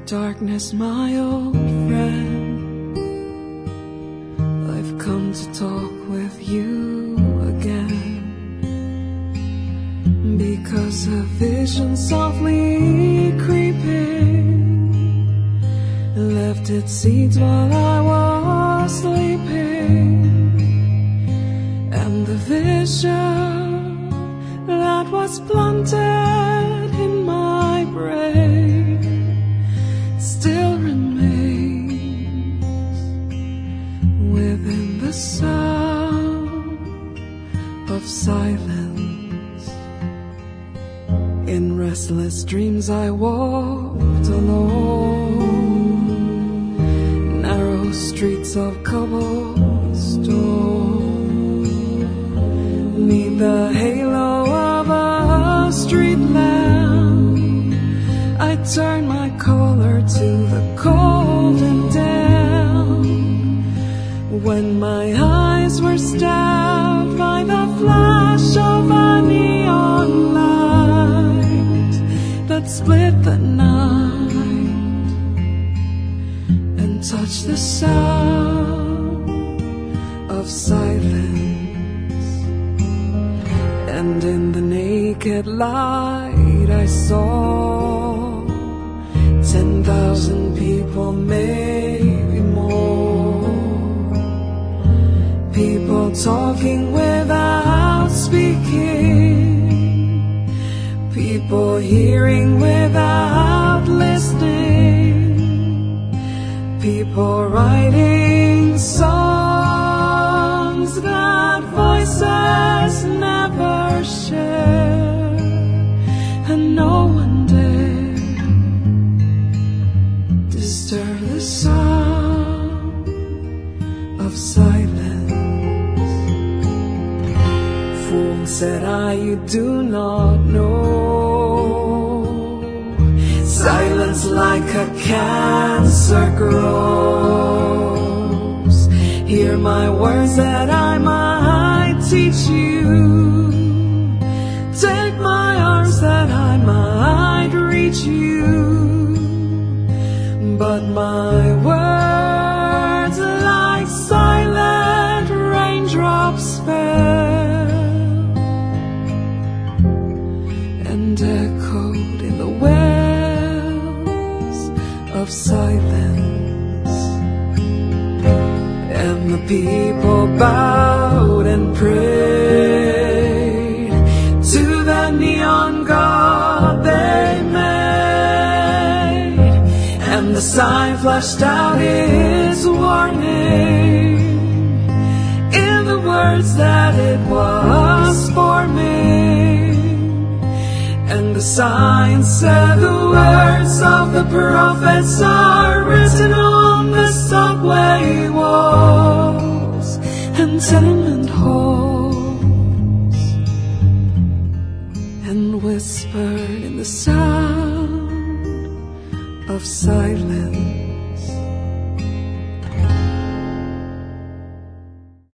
darkness, my old friend, I've come to talk with you again, because a vision softly creeping left its seeds while I was sleeping, and the vision that was planted in my brain still remains within the sound of silence. In restless dreams I walked alone, narrow streets of cobblestone, neath the halo of a street lamp, I turned my collar to the cold and damp. When my eyes were stabbed by the flash of a neon light that split the night and touched the sound of silence, and in the naked light I saw 10,000 people, maybe more, people talking without speaking, people hearing without listening, people writing songs that voices never share, and no one dared disturb the sound of silence. Fool, said I, you do not know, silence like a cancer grows. Hear my words that I might teach you, take my arms that I might reach you, but my words like silent raindrops fell and echoed in the wells of silence, and the people bowed and prayed to the neon god they made, and the sign flashed out its warning in the words that it was forming, and the sign said the words of the prophets are written on the subway walls and tenement halls, and whispered in the sound of silence.